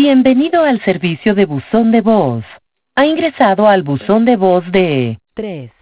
Bienvenido al servicio de buzón de voz. Ha ingresado al buzón de voz de 3